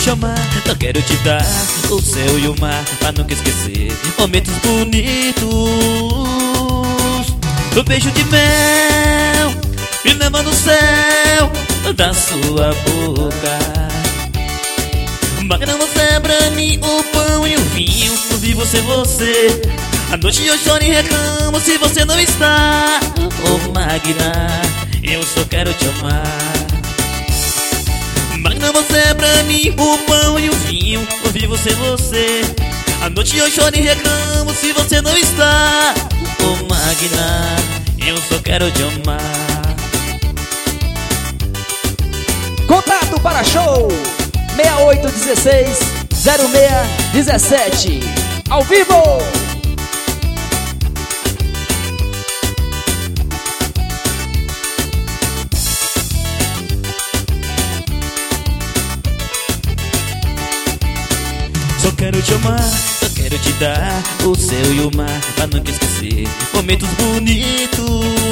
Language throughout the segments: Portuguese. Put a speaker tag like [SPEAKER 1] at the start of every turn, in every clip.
[SPEAKER 1] chamar, só quero te dar o céu e o mar, pra nunca esquecer momentos bonitos. Um beijo de mel me leva no céu da sua boca. Magna, você é pra mim o pão e o vinho. Não vivo sem você. À noite eu choro e reclamo se você não está. Oh Magna, eu só quero te amar. Magna, você é pra mim o pão e o vinho. Não vivo sem você. À noite eu choro e reclamo se você não está. Oh Magna, eu só quero te amar.
[SPEAKER 2] Contato para show 6816-0617 ao vivo.
[SPEAKER 1] Só quero te amar, só quero te dar o céu e o mar, pra nunca esquecer momentos bonitos.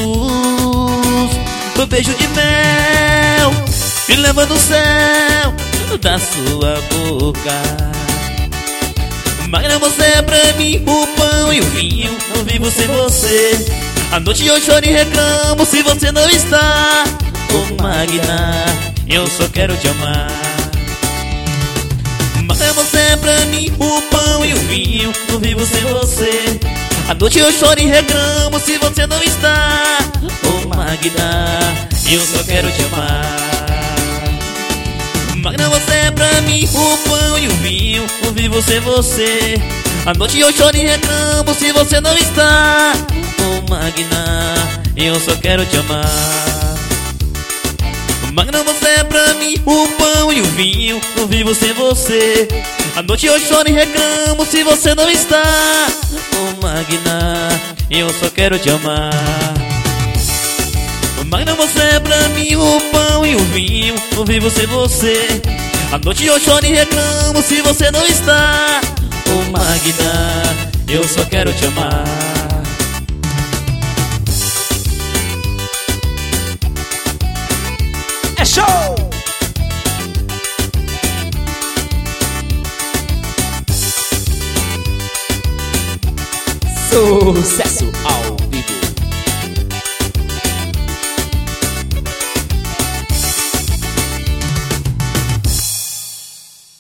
[SPEAKER 1] Um beijo de mel me leva no céu da sua boca. Magna, você é pra mim o pão e o vinho. Não vivo sem você. À noite eu choro e reclamo se você não está. Oh Magna, eu só quero te amar. Magna, você é pra mim o pão e o vinho. Não vivo sem você. À noite eu choro e reclamo se você não está. Oh Magna, eu só quero te amar. Magna, você é pra mim o pão e o vinho. Não vivo sem você. À noite eu choro e reclamo se você não está. Oh Magna, eu só quero te amar. Magna, você é pra mim o pão e o vinho. Não vivo sem você. À noite eu choro e reclamo se você não está. Oh Magna, eu só quero te amar. Magna, você é pra mim o pão e o vinho. Não vivo sem você. À noite eu choro e reclamo se você não está. Oh Magna, eu só quero te amar.
[SPEAKER 2] É show! Sucesso